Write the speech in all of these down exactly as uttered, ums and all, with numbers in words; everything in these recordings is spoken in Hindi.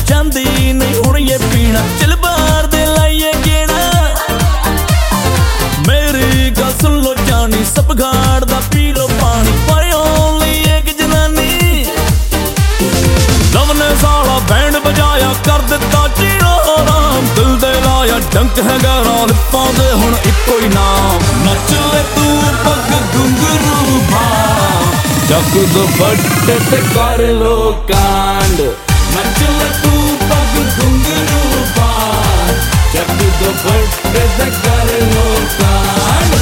चांदी नहीं हुण ये पीना चल बार दे लाइए गेना मेरी गल सुन लो जानी सब घाड़ दा पी लो पानी पर ओनली एक जनानी लव ने साला बैंड बजाया कर दिता जीरो आराम दिल दे लाया डंक है गहरा लिप्पां दे हुण इक्को ही नाम नच ले तू पग घुंघरू भा चक दुपट्टे ते कर लो कांड नच ले तू पग घुंघरू पा चक दुपट्टे ते कर लो कांड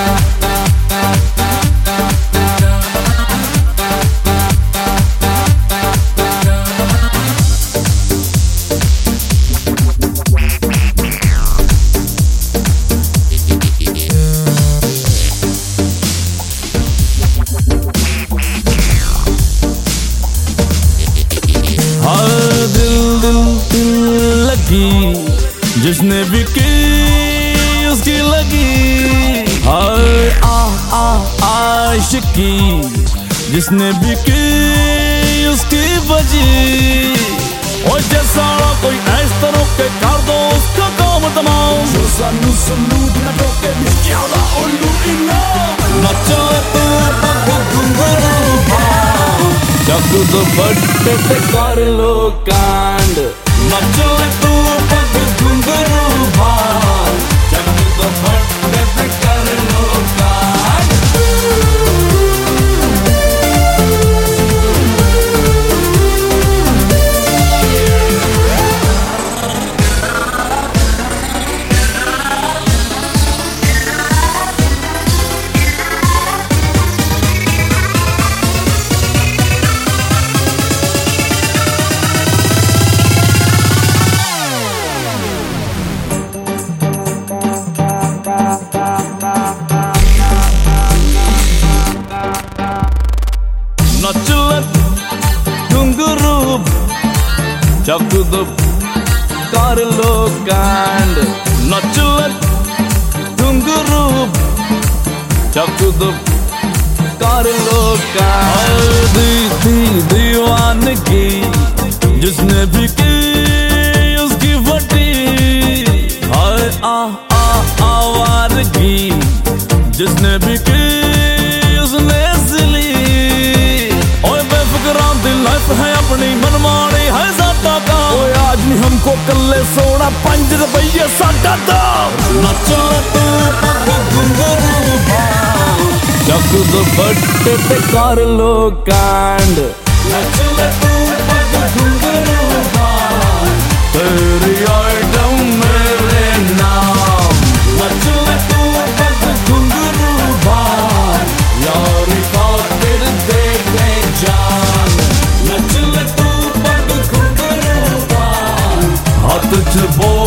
जिसने भी की उसकी लगी हाय आ आ आशिकी जिसने भी की उसकी बजी और जैसा कोई इस तरह के कर दो उसका काम तमाम जो सानू सलूट न टोके मिस्किया दा उल्लू इनाम नचो तू पग घुंघरू भा चक दुपट्टे ते कर लो कांड नचो तू पग घुंघरू भा चक दुपट्टे ते कर लो कांड चक दो कर लो कांड नच ले घुंघरू चक दो कर लो कांड दी दी दीवानगी जिसने भी की उसकी फटी हाय आ आ आवारगी जिसने भी की उसने सिली ओए बेफिक्रां दी लाइफ है अपनी मनमानी है ओए आज नहीं हमको कल्ले सोना पंज रुपये साडा दाम नचो तू पग घुंघरू भा चक दुपट्टे ते कर लो कांड नच ले तू पग घुंघरू भा तेरी आइटम मेरे नाम नच ले तू पग घुंघरू भा यारी खातिर दे दे जान नच ले तू हाथ च बोल